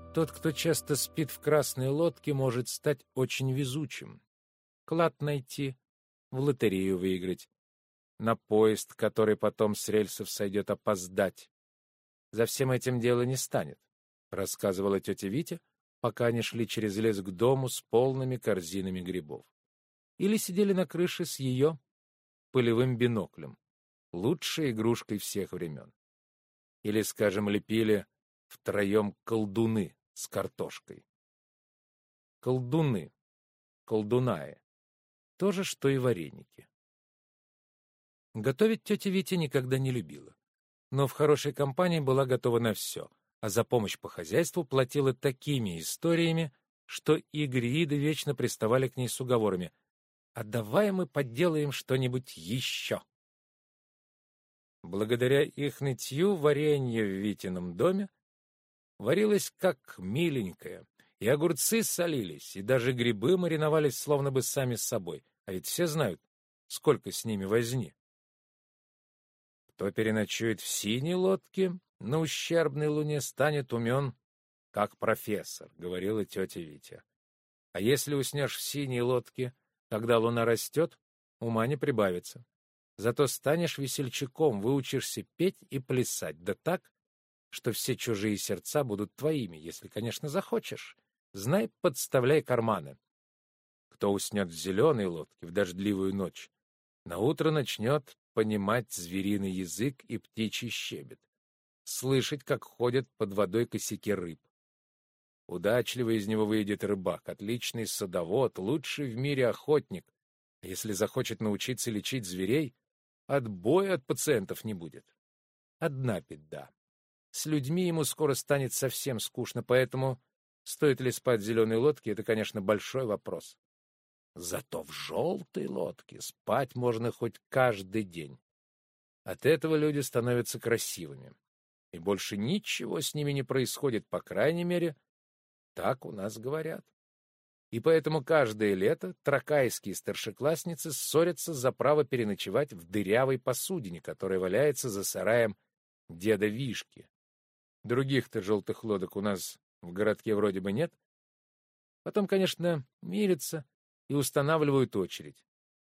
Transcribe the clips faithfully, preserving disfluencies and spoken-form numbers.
Тот, кто часто спит в красной лодке, может стать очень везучим. Клад найти, в лотерею выиграть, на поезд, который потом с рельсов сойдет, опоздать. За всем этим дело не станет, — рассказывала тетя Витя, пока они шли через лес к дому с полными корзинами грибов. Или сидели на крыше с ее пылевым биноклем, лучшей игрушкой всех времен. Или, скажем, лепили втроем колдуны с картошкой. Колдуны, колдунаи, то же, что и вареники. Готовить тетя Витя никогда не любила, но в хорошей компании была готова на все, а за помощь по хозяйству платила такими историями, что игрииды вечно приставали к ней с уговорами: «А давай мы поделаем что-нибудь еще». Благодаря их нытью варенье в Витином доме варилось как миленькое, и огурцы солились, и даже грибы мариновались словно бы сами с собой, а ведь все знают, сколько с ними возни. Кто переночует в синей лодке на ущербной луне, станет умен, как профессор, — говорила тетя Витя. А если уснешь в синей лодке, когда луна растет, ума не прибавится. Зато станешь весельчаком, выучишься петь и плясать, да так, что все чужие сердца будут твоими, если, конечно, захочешь. Знай, подставляй карманы. Кто уснет в зеленой лодке в дождливую ночь, наутро начнет понимать звериный язык и птичий щебет, слышать, как ходят под водой косяки рыб. Удачливый из него выйдет рыбак, отличный садовод, лучший в мире охотник. А если захочет научиться лечить зверей, отбоя от пациентов не будет. Одна беда. С людьми ему скоро станет совсем скучно, поэтому стоит ли спать в зеленой лодке — это, конечно, большой вопрос. Зато в желтой лодке спать можно хоть каждый день. От этого люди становятся красивыми, и больше ничего с ними не происходит, по крайней мере, так у нас говорят. И поэтому каждое лето тракайские старшеклассницы ссорятся за право переночевать в дырявой посудине, которая валяется за сараем деда Вишки. Других-то желтых лодок у нас в городке вроде бы нет. Потом, конечно, мирятся и устанавливают очередь.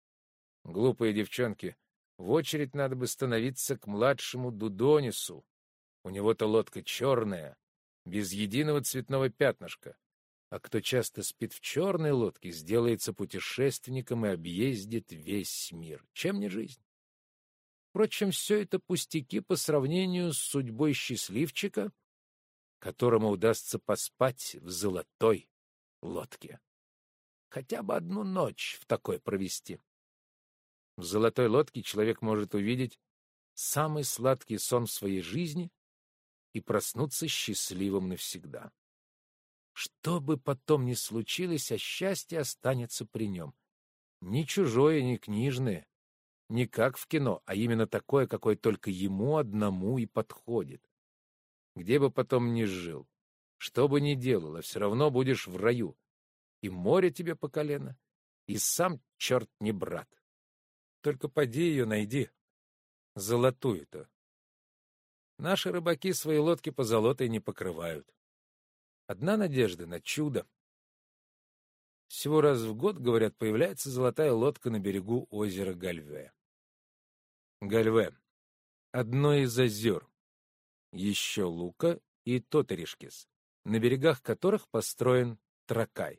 Глупые девчонки, в очередь надо бы становиться к младшему Дудонису. У него-то лодка черная, без единого цветного пятнышка. А кто часто спит в черной лодке, сделается путешественником и объездит весь мир. Чем не жизнь? Впрочем, все это пустяки по сравнению с судьбой счастливчика, которому удастся поспать в золотой лодке. Хотя бы одну ночь в такой провести. В золотой лодке человек может увидеть самый сладкий сон в своей жизни и проснуться счастливым навсегда. Что бы потом ни случилось, а счастье останется при нем. Ни чужое, ни книжное, не как в кино, а именно такое, какое только ему одному и подходит. Где бы потом ни жил, что бы ни делал, а все равно будешь в раю. И море тебе по колено, и сам черт не брат. Только поди ее найди, золотую-то. Наши рыбаки свои лодки позолотой не покрывают. Одна надежда на чудо. Всего раз в год, говорят, появляется золотая лодка на берегу озера Гальве. Гальве — одно из озер, еще Лука и Тоторишкис, на берегах которых построен Тракай.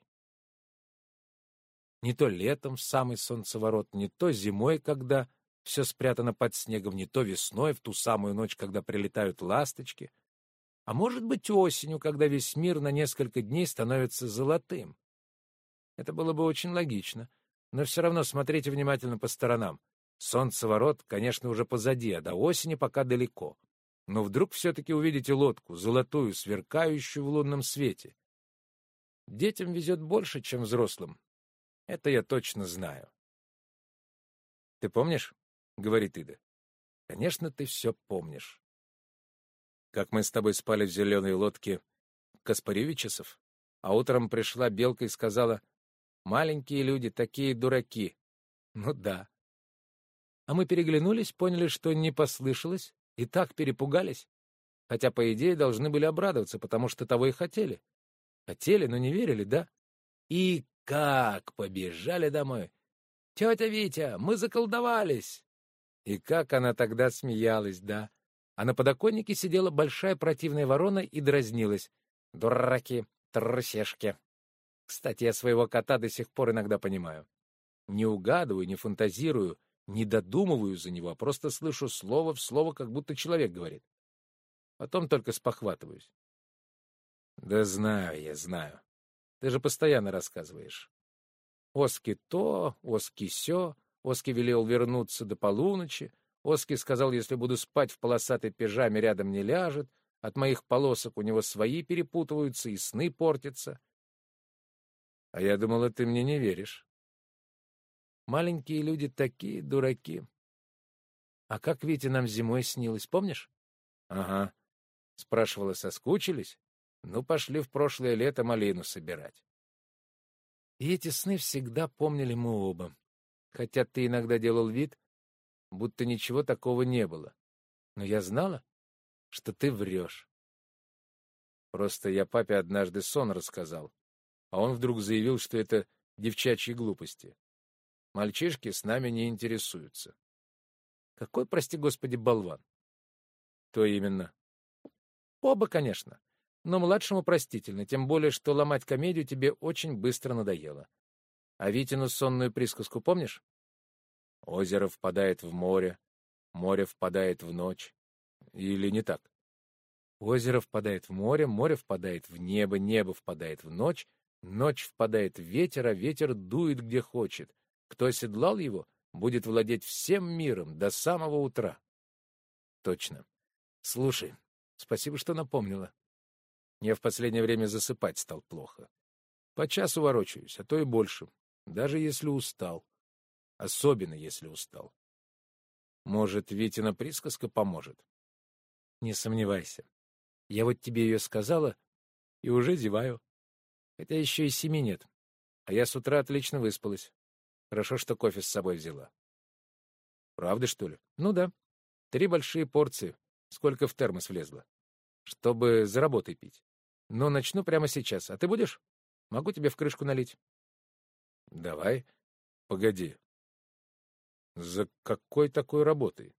Не то летом в самый солнцеворот, не то зимой, когда все спрятано под снегом, не то весной, в ту самую ночь, когда прилетают ласточки, а может быть осенью, когда весь мир на несколько дней становится золотым. Это было бы очень логично, но все равно смотрите внимательно по сторонам. Солнцеворот, конечно, уже позади, а до осени пока далеко. Но вдруг все-таки увидите лодку, золотую, сверкающую в лунном свете. Детям везет больше, чем взрослым. Это я точно знаю. «Ты помнишь?» — говорит Ида. «Конечно, ты все помнишь. Как мы с тобой спали в зеленой лодке Каспаревичесов, а утром пришла белка и сказала: маленькие люди такие дураки». Ну да. А мы переглянулись, поняли, что не послышалось, и так перепугались. Хотя, по идее, должны были обрадоваться, потому что того и хотели. Хотели, но не верили, да? И как побежали домой! «Тетя Витя, мы заколдовались!» И как она тогда смеялась, да? А на подоконнике сидела большая противная ворона и дразнилась. «Дураки, трусешки!» Кстати, я своего кота до сих пор иногда понимаю. Не угадываю, не фантазирую, не додумываю за него, а просто слышу слово в слово, как будто человек говорит. Потом только спохватываюсь. Да знаю я, знаю. Ты же постоянно рассказываешь. Оски то, Оски сё, Оски велел вернуться до полуночи, Оски сказал, если буду спать в полосатой пижаме, рядом не ляжет, от моих полосок у него свои перепутываются и сны портятся. А я думала, ты мне не веришь. Маленькие люди такие дураки. А как Витя нам зимой снилось, помнишь? Ага. Спрашивала, соскучились? Ну, пошли в прошлое лето малину собирать. И эти сны всегда помнили мы оба. Хотя ты иногда делал вид, будто ничего такого не было. Но я знала, что ты врешь. Просто я папе однажды сон рассказал, а он вдруг заявил, что это девчачьи глупости. Мальчишки с нами не интересуются. Какой, прости господи, болван? То именно. Оба, конечно. Но младшему простительно, тем более, что ломать комедию тебе очень быстро надоело. А Витину сонную присказку помнишь? Озеро впадает в море, море впадает в ночь. Или не так? Озеро впадает в море, море впадает в небо, небо впадает в ночь, ночь впадает в ветер, а ветер дует где хочет. Кто оседлал его, будет владеть всем миром до самого утра. Точно. Слушай, спасибо, что напомнила. Я в последнее время засыпать стал плохо. По часу ворочаюсь, а то и больше, даже если устал. Особенно, если устал. Может, Витина присказка поможет? Не сомневайся. Я вот тебе ее сказала и уже зеваю. Хотя еще и семи нет. А я с утра отлично выспалась. Хорошо, что кофе с собой взяла. Правда, что ли? Ну да. Три большие порции. Сколько в термос влезло. Чтобы за работой пить. Но начну прямо сейчас. А ты будешь? Могу тебе в крышку налить? Давай. Погоди. За какой такой работой?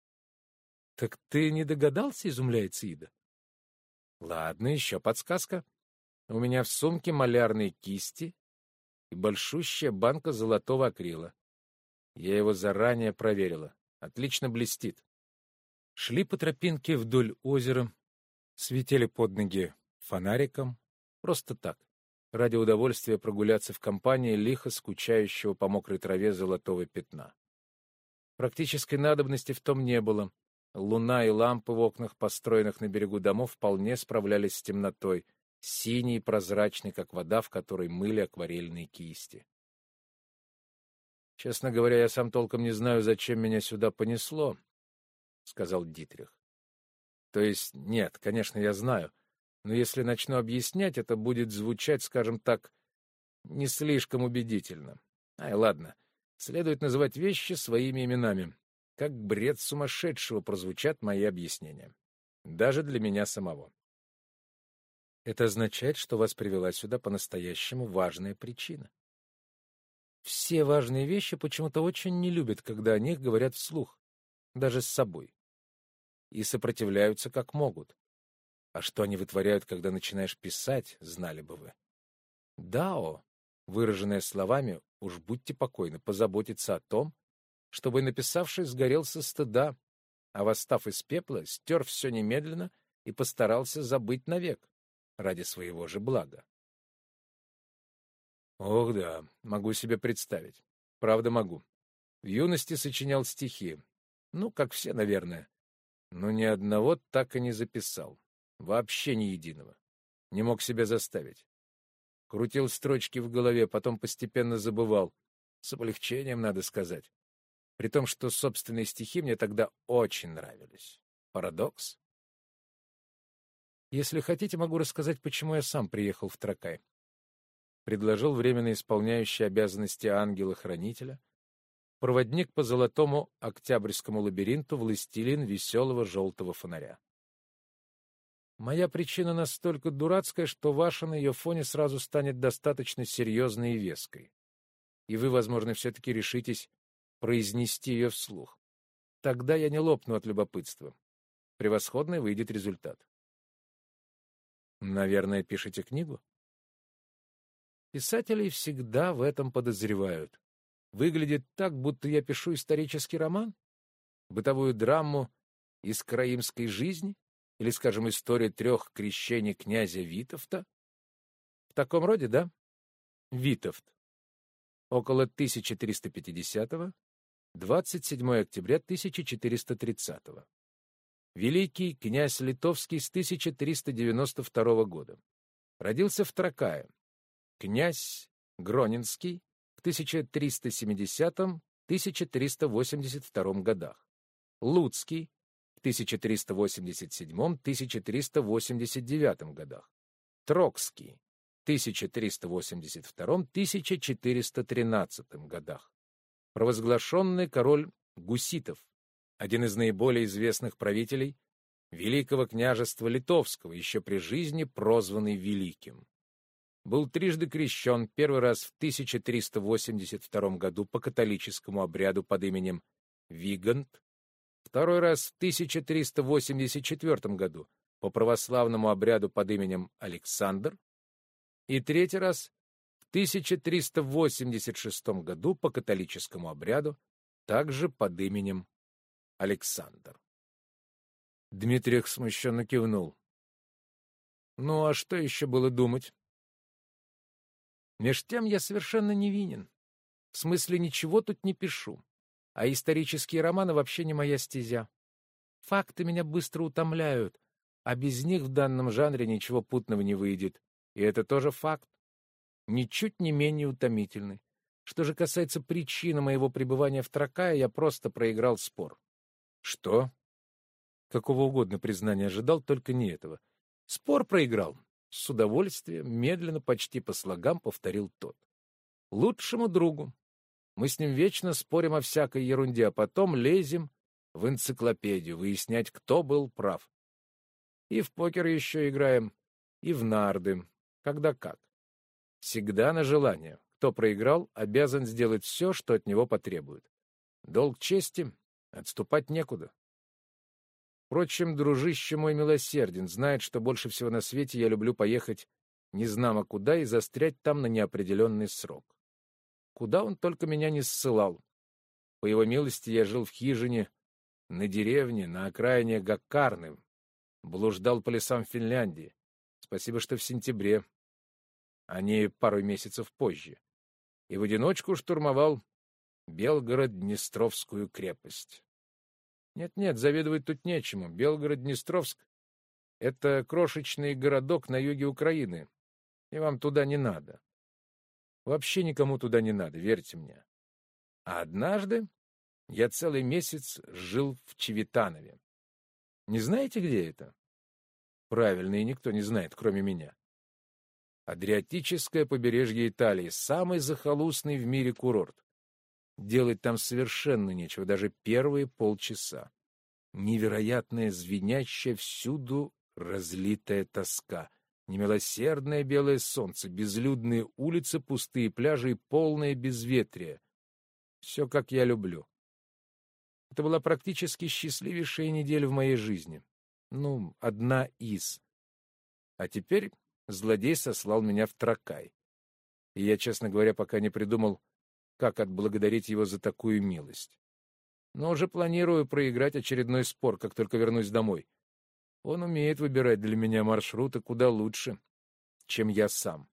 Так ты не догадался, изумляется Ида. Ладно, еще подсказка. У меня в сумке малярные кисти и большущая банка золотого акрила. Я его заранее проверила. Отлично блестит. Шли по тропинке вдоль озера, светили под ноги фонариком. Просто так, ради удовольствия прогуляться в компании лихо скучающего по мокрой траве золотого пятна. Практической надобности в том не было. Луна и лампы в окнах, построенных на берегу домов, вполне справлялись с темнотой, синий и прозрачный, как вода, в которой мыли акварельные кисти. «Честно говоря, я сам толком не знаю, зачем меня сюда понесло», — сказал Дитрих. «То есть, нет, конечно, я знаю, но если начну объяснять, это будет звучать, скажем так, не слишком убедительно. Ай, ладно, следует называть вещи своими именами. Как бред сумасшедшего прозвучат мои объяснения. Даже для меня самого. Это означает, что вас привела сюда по-настоящему важная причина. Все важные вещи почему-то очень не любят, когда о них говорят вслух, даже с собой. И сопротивляются как могут. А что они вытворяют, когда начинаешь писать, знали бы вы. Дао, выраженное словами, уж будьте покойны, позаботиться о том, чтобы написавший сгорел со стыда, а восстав из пепла, стер все немедленно и постарался забыть навек, ради своего же блага. Ох да, могу себе представить. Правда, могу. В юности сочинял стихи. Ну, как все, наверное. Но ни одного так и не записал. Вообще ни единого. Не мог себя заставить. Крутил строчки в голове, потом постепенно забывал. С облегчением, надо сказать. При том, что собственные стихи мне тогда очень нравились. Парадокс? Если хотите, могу рассказать, почему я сам приехал в Тракай. Предложил временно исполняющий обязанности ангела-хранителя, проводник по золотому октябрьскому лабиринту, властелин веселого желтого фонаря. Моя причина настолько дурацкая, что ваша на ее фоне сразу станет достаточно серьезной и веской. И вы, возможно, все-таки решитесь произнести ее вслух. Тогда я не лопну от любопытства. Превосходный выйдет результат. Наверное, пишете книгу? Писателей всегда в этом подозревают. Выглядит так, будто я пишу исторический роман, бытовую драму из караимской жизни или, скажем, историю трех крещений князя Витовта. В таком роде, да? Витовт. Около тысяча триста пятидесятого, двадцать седьмого октября тысяча четыреста тридцатого. Великий князь Литовский с тысяча триста девяносто второго года. Родился в Тракае. Князь Гронинский в тысяча триста семидесятом — тысяча триста восемьдесят втором годах. Луцкий в тысяча триста восемьдесят седьмом — тысяча триста восемьдесят девятом годах. Трокский в тысяча триста восемьдесят втором — тысяча четыреста тринадцатом годах. Провозглашенный король гуситов, один из наиболее известных правителей Великого княжества Литовского, еще при жизни прозванный Великим. Был трижды крещен, первый раз в тысяча триста восемьдесят втором году по католическому обряду под именем Вигант, второй раз в тысяча триста восемьдесят четвертом году по православному обряду под именем Александр и третий раз в тысяча триста восемьдесят шестом году по католическому обряду также под именем Александр. Дмитриев смущенно кивнул. Ну, а что еще было думать? Меж тем я совершенно невинен. В смысле, ничего тут не пишу. А исторические романы вообще не моя стезя. Факты меня быстро утомляют, а без них в данном жанре ничего путного не выйдет. И это тоже факт. Ничуть не менее утомительный. Что же касается причины моего пребывания в Тракае, я просто проиграл спор. Что? Какого угодно признания ожидал, только не этого. Спор проиграл. С удовольствием, медленно, почти по слогам повторил тот. Лучшему другу. Мы с ним вечно спорим о всякой ерунде, а потом лезем в энциклопедию выяснять, кто был прав. И в покер еще играем, и в нарды, когда как. Всегда на желание. Кто проиграл, обязан сделать все, что от него потребуют. Долг чести — отступать некуда. Впрочем, дружище мой милосерден, знает, что больше всего на свете я люблю поехать незнамо куда и застрять там на неопределенный срок. Куда он только меня не ссылал. По его милости я жил в хижине, на деревне, на окраине Гаккарны, блуждал по лесам Финляндии. Спасибо, что в сентябре, а не пару месяцев позже. И в одиночку штурмовал Белгород-Днестровскую крепость. Нет-нет, завидовать тут нечему. Белгород-Днестровск — это крошечный городок на юге Украины, и вам туда не надо. Вообще никому туда не надо, верьте мне. А однажды я целый месяц жил в Чевитанове. Не знаете, где это? Правильно, и никто не знает, кроме меня. Адриатическое побережье Италии, самый захолустный в мире курорт. Делать там совершенно нечего, даже первые полчаса. Невероятная, звенящая всюду разлитая тоска. Немилосердное белое солнце, безлюдные улицы, пустые пляжи и полное безветрие. Все, как я люблю. Это была практически счастливейшая неделя в моей жизни. Ну, одна из. А теперь злодей сослал меня в Тракай. И я, честно говоря, пока не придумал, как отблагодарить его за такую милость. Но уже планирую проиграть очередной спор, как только вернусь домой. Он умеет выбирать для меня маршруты куда лучше, чем я сам.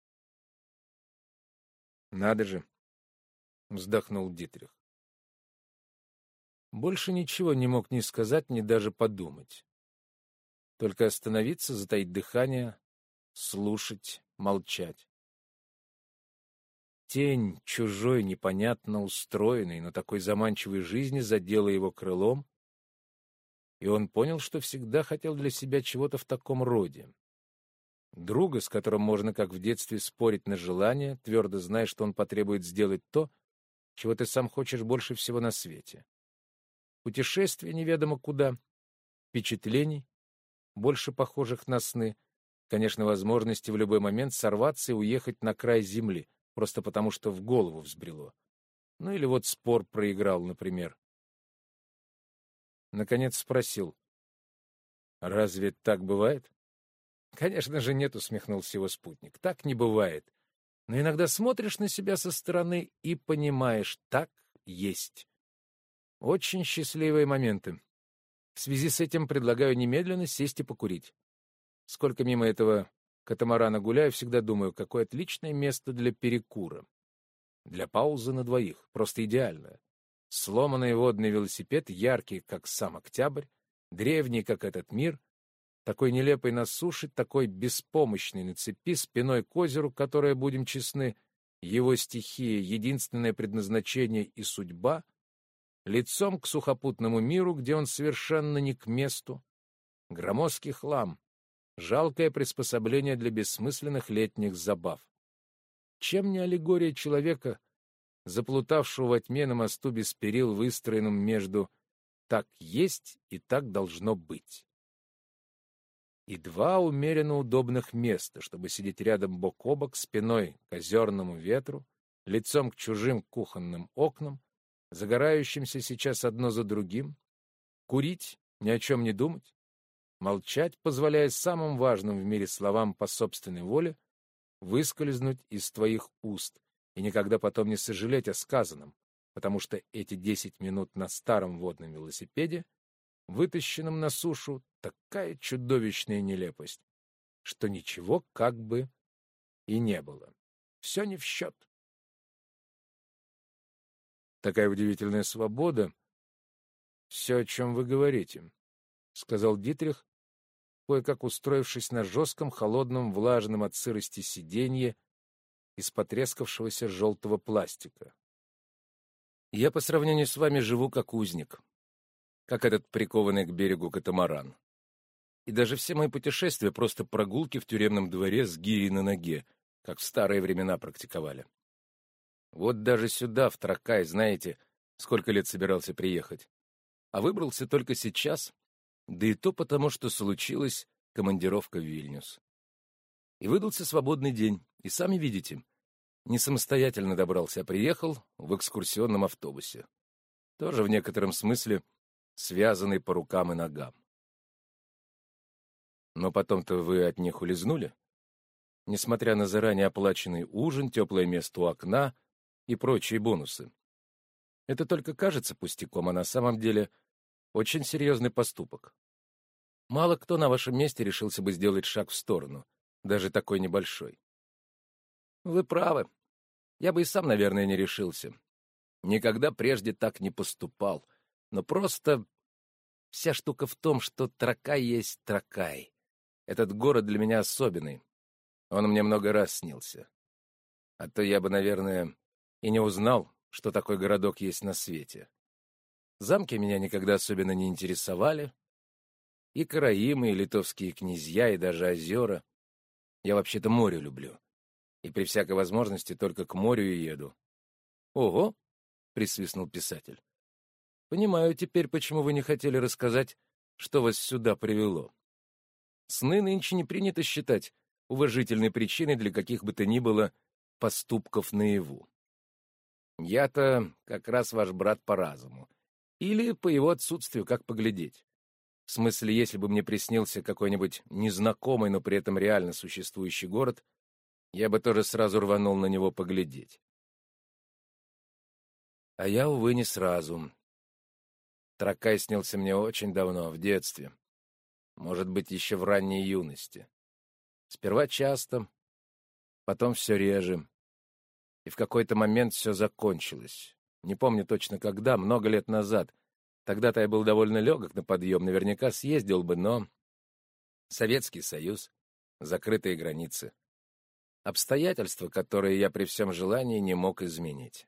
Надо же, вздохнул Дитрих. Больше ничего не мог ни сказать, ни даже подумать. Только остановиться, затаить дыхание, слушать, молчать. Тень чужой, непонятно устроенной, но такой заманчивой жизни задела его крылом, и он понял, что всегда хотел для себя чего-то в таком роде. Друга, с которым можно, как в детстве, спорить на желание, твердо зная, что он потребует сделать то, чего ты сам хочешь больше всего на свете. Путешествие неведомо куда, впечатлений, больше похожих на сны. Конечно, возможности в любой момент сорваться и уехать на край земли, просто потому что в голову взбрело. Ну или вот спор проиграл, например. Наконец спросил: «Разве так бывает?» «Конечно же нет», — усмехнулся его спутник. «Так не бывает. Но иногда смотришь на себя со стороны и понимаешь, так есть. Очень счастливые моменты. В связи с этим предлагаю немедленно сесть и покурить. Сколько мимо этого катамарана гуляю, всегда думаю, какое отличное место для перекура. Для паузы на двоих. Просто идеально. Сломанный водный велосипед, яркий, как сам октябрь, древний, как этот мир, такой нелепый на суше, такой беспомощный на цепи, спиной к озеру, которое, будем честны, его стихия, единственное предназначение и судьба, лицом к сухопутному миру, где он совершенно не к месту, громоздкий хлам, жалкое приспособление для бессмысленных летних забав. Чем не аллегория человека, заплутавшего во тьме на мосту без перил, выстроенном между «так есть» и «так должно быть». И два умеренно удобных места, чтобы сидеть рядом бок о бок, спиной к озерному ветру, лицом к чужим кухонным окнам, загорающимся сейчас одно за другим, курить, ни о чем не думать, молчать, позволяя самым важным в мире словам по собственной воле выскользнуть из твоих уст и никогда потом не сожалеть о сказанном, потому что эти десять минут на старом водном велосипеде, вытащенном на сушу, такая чудовищная нелепость, что ничего как бы и не было. Все не в счет. Такая удивительная свобода. Все, о чем вы говорите, — сказал Дитрих, кое-как устроившись на жестком, холодном, влажном от сырости сиденье из потрескавшегося желтого пластика. Я по сравнению с вами живу как узник, как этот прикованный к берегу катамаран. И даже все мои путешествия — просто прогулки в тюремном дворе с гирей на ноге, как в старые времена практиковали. Вот даже сюда, в Тракай, знаете, сколько лет собирался приехать. А выбрался только сейчас, да и то потому, что случилась командировка в Вильнюс. И выдался свободный день, и сами видите, не самостоятельно добрался, а приехал в экскурсионном автобусе. Тоже в некотором смысле связанный по рукам и ногам. Но потом-то вы от них улизнули, несмотря на заранее оплаченный ужин, теплое место у окна и прочие бонусы. Это только кажется пустяком, а на самом деле очень серьезный поступок. Мало кто на вашем месте решился бы сделать шаг в сторону, даже такой небольшой. Вы правы. Я бы и сам, наверное, не решился. Никогда прежде так не поступал. Но просто вся штука в том, что Тракай есть Тракай. Этот город для меня особенный. Он мне много раз снился. А то я бы, наверное, и не узнал, что такой городок есть на свете. Замки меня никогда особенно не интересовали. И караимы, и литовские князья, и даже озера. Я вообще-то море люблю. И при всякой возможности только к морю и еду. — Ого! — присвистнул писатель. — Понимаю теперь, почему вы не хотели рассказать, что вас сюда привело. Сны нынче не принято считать уважительной причиной для каких бы то ни было поступков наяву. Я-то как раз ваш брат по разуму. Или по его отсутствию, как поглядеть. В смысле, если бы мне приснился какой-нибудь незнакомый, но при этом реально существующий город, я бы тоже сразу рванул на него поглядеть. А я, увы, не сразу. Тракай снился мне очень давно, в детстве. Может быть, еще в ранней юности. Сперва часто, потом все реже. И в какой-то момент все закончилось. Не помню точно когда, много лет назад. Тогда-то я был довольно легок на подъем, наверняка съездил бы, но... Советский Союз, закрытые границы. Обстоятельства, которые я при всем желании не мог изменить.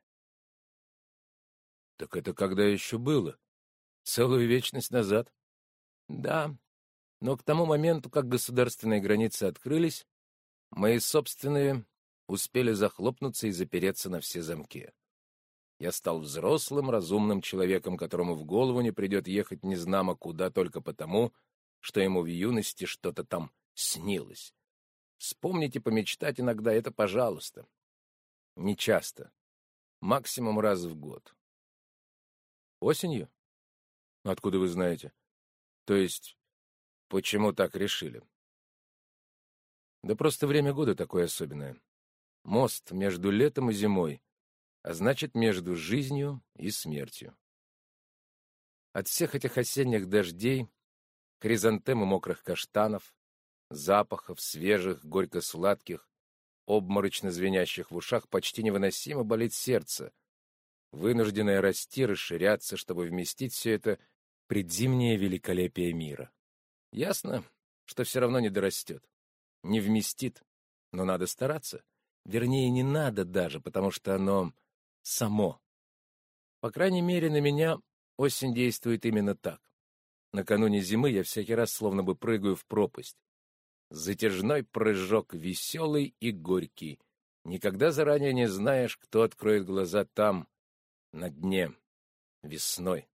Так это когда еще было? Целую вечность назад? Да, но к тому моменту, как государственные границы открылись, мои собственные успели захлопнуться и запереться на все замки. Я стал взрослым, разумным человеком, которому в голову не придет ехать незнамо куда только потому, что ему в юности что-то там снилось. Вспомнить и помечтать иногда — это пожалуйста. Не часто. Максимум раз в год. Осенью? Откуда вы знаете? То есть, почему так решили? Да просто время года такое особенное. Мост между летом и зимой, а значит, между жизнью и смертью. От всех этих осенних дождей, хризантем и мокрых каштанов, запахов свежих, горько-сладких, обморочно звенящих в ушах, почти невыносимо болит сердце, вынужденное расти, расширяться, чтобы вместить все это предзимнее великолепие мира. Ясно, что все равно не дорастет, не вместит, но надо стараться. Вернее, не надо даже, потому что оно само. По крайней мере, на меня осень действует именно так. Накануне зимы я всякий раз словно бы прыгаю в пропасть. Затяжной прыжок, веселый и горький. Никогда заранее не знаешь, кто откроет глаза там, на дне, весной.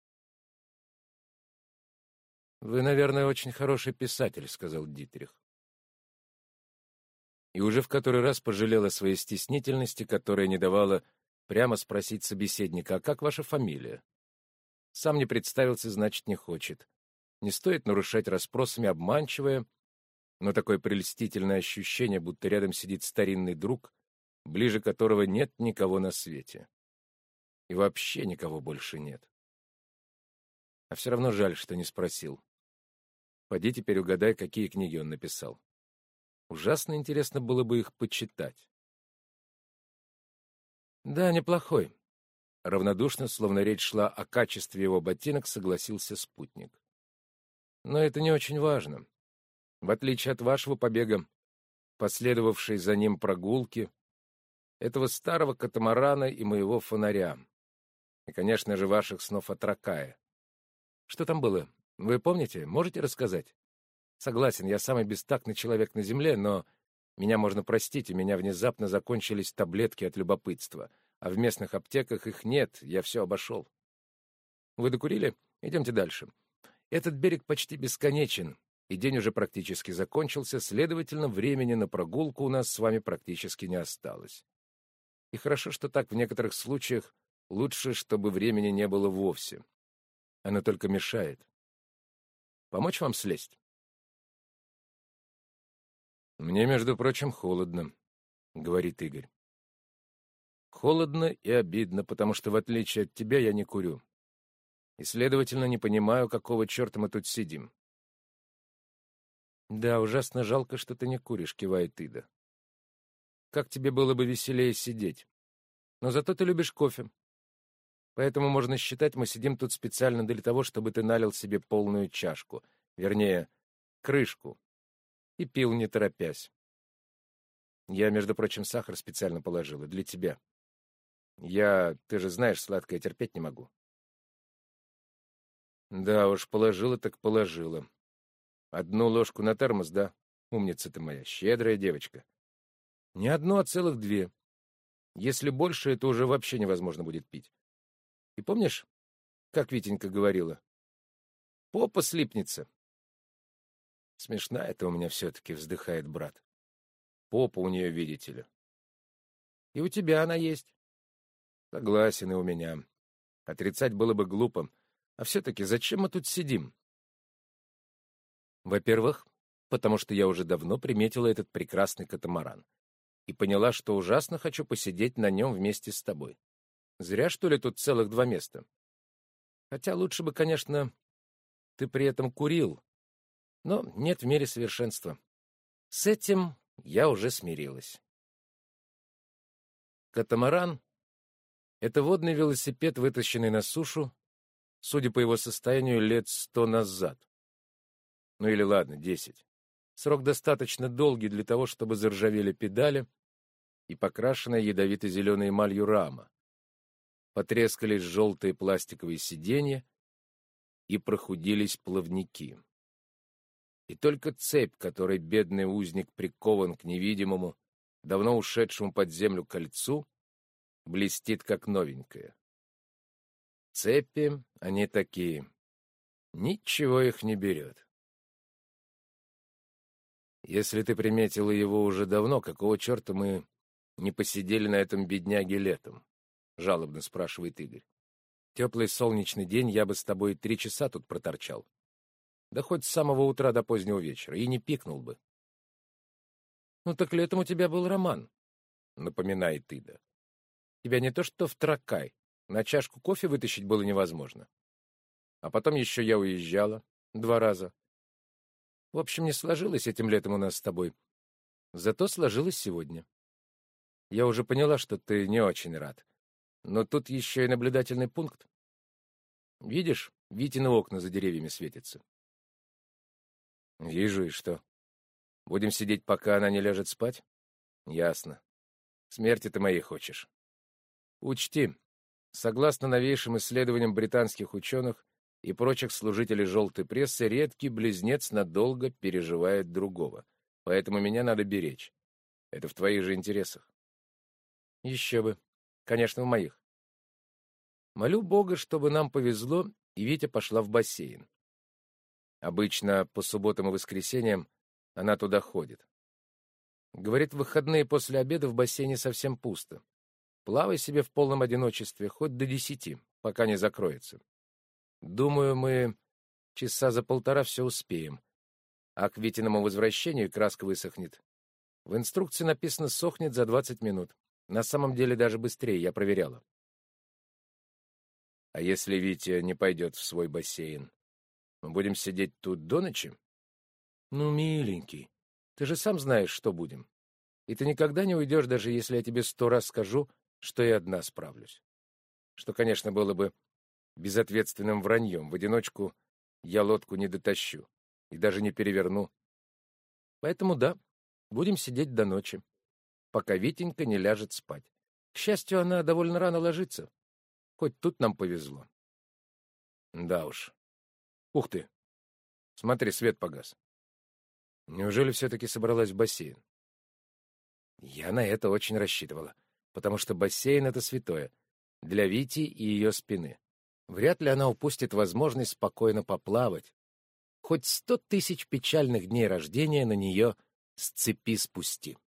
«Вы, наверное, очень хороший писатель», — сказал Дитрих. И уже в который раз пожалел о своей стеснительности, которая не давала прямо спросить собеседника: «А как ваша фамилия?» Сам не представился, значит, не хочет. Не стоит нарушать расспросами обманчивое, но такое прельстительное ощущение, будто рядом сидит старинный друг, ближе которого нет никого на свете. И вообще никого больше нет. А все равно жаль, что не спросил. Поди теперь угадай, какие книги он написал. Ужасно интересно было бы их почитать. Да, неплохой. Равнодушно, словно речь шла о качестве его ботинок, согласился спутник. Но это не очень важно. В отличие от вашего побега, последовавшей за ним прогулки, этого старого катамарана и моего фонаря, и, конечно же, ваших снов о Тракае. Что там было? Вы помните? Можете рассказать? Согласен, я самый бестактный человек на земле, но меня можно простить, у меня внезапно закончились таблетки от любопытства, а в местных аптеках их нет, я все обошел. Вы докурили? Идемте дальше. Этот берег почти бесконечен, и день уже практически закончился, следовательно, времени на прогулку у нас с вами практически не осталось. И хорошо, что так в некоторых случаях лучше, чтобы времени не было вовсе. Оно только мешает. Помочь вам слезть? «Мне, между прочим, холодно», — говорит Игорь. «Холодно и обидно, потому что, в отличие от тебя, я не курю. И, следовательно, не понимаю, какого черта мы тут сидим». «Да, ужасно жалко, что ты не куришь», — кивает Ида. «Как тебе было бы веселее сидеть? Но зато ты любишь кофе. Поэтому можно считать, мы сидим тут специально для того, чтобы ты налил себе полную чашку, вернее, крышку, и пил, не торопясь. Я, между прочим, сахар специально положила для тебя. Я, ты же знаешь, сладкое терпеть не могу». «Да уж, положила так положила. Одну ложку на термос, да? Умница ты моя, щедрая девочка. Не одну, а целых две. Если больше, это уже вообще невозможно будет пить. И помнишь, как Витенька говорила? Попа слипнется». Смешна это у меня все-таки, вздыхает брат. Попа у нее, видите ли. И у тебя она есть. Согласен, и у меня. Отрицать было бы глупо. А все-таки зачем мы тут сидим? Во-первых, потому что я уже давно приметила этот прекрасный катамаран и поняла, что ужасно хочу посидеть на нем вместе с тобой. Зря, что ли, тут целых два места. Хотя лучше бы, конечно, ты при этом курил. Но нет в мире совершенства. С этим я уже смирилась. Катамаран — это водный велосипед, вытащенный на сушу, судя по его состоянию, лет сто назад. Ну или ладно, десять. Срок достаточно долгий для того, чтобы заржавели педали и покрашенная ядовито-зеленой эмалью рама. Потрескались желтые пластиковые сиденья и прохудились плавники. И только цепь, которой бедный узник прикован к невидимому, давно ушедшему под землю кольцу, блестит как новенькая. Цепи, они такие. Ничего их не берет. Если ты приметила его уже давно, какого черта мы не посидели на этом бедняге летом? — жалобно спрашивает Игорь. Теплый солнечный день я бы с тобой три часа тут проторчал. Да хоть с самого утра до позднего вечера, и не пикнул бы. — Ну так летом у тебя был роман, — напоминает Ида. Тебя не то что в Тракай, на чашку кофе вытащить было невозможно. А потом еще я уезжала два раза. В общем, не сложилось этим летом у нас с тобой. Зато сложилось сегодня. Я уже поняла, что ты не очень рад. Но тут еще и наблюдательный пункт. Видишь, Витины окна за деревьями светятся. Вижу, и что? Будем сидеть, пока она не ляжет спать? Ясно. Смерти ты моей хочешь. Учти, согласно новейшим исследованиям британских ученых и прочих служителей желтой прессы, редкий близнец надолго переживает другого. Поэтому меня надо беречь. Это в твоих же интересах. Еще бы. Конечно, в моих. Молю Бога, чтобы нам повезло, и Витя пошла в бассейн. Обычно по субботам и воскресеньям она туда ходит. Говорит, в выходные после обеда в бассейне совсем пусто. Плавай себе в полном одиночестве, хоть до десяти, пока не закроется. Думаю, мы часа за полтора все успеем. А к Витиному возвращению краска высохнет. В инструкции написано «сохнет за двадцать минут». На самом деле даже быстрее, я проверяла. А если Витя не пойдет в свой бассейн? Мы будем сидеть тут до ночи? Ну, миленький, ты же сам знаешь, что будем. И ты никогда не уйдешь, даже если я тебе сто раз скажу, что я одна справлюсь. Что, конечно, было бы безответственным враньем. В одиночку я лодку не дотащу и даже не переверну. Поэтому да, будем сидеть до ночи, пока Витенька не ляжет спать. К счастью, она довольно рано ложится. Хоть тут нам повезло. Да уж. Ух ты! Смотри, свет погас. Неужели все-таки собралась в бассейн? Я на это очень рассчитывала, потому что бассейн — это святое. Для Вити и ее спины. Вряд ли она упустит возможность спокойно поплавать. Хоть сто тысяч печальных дней рождения на нее с цепи спусти.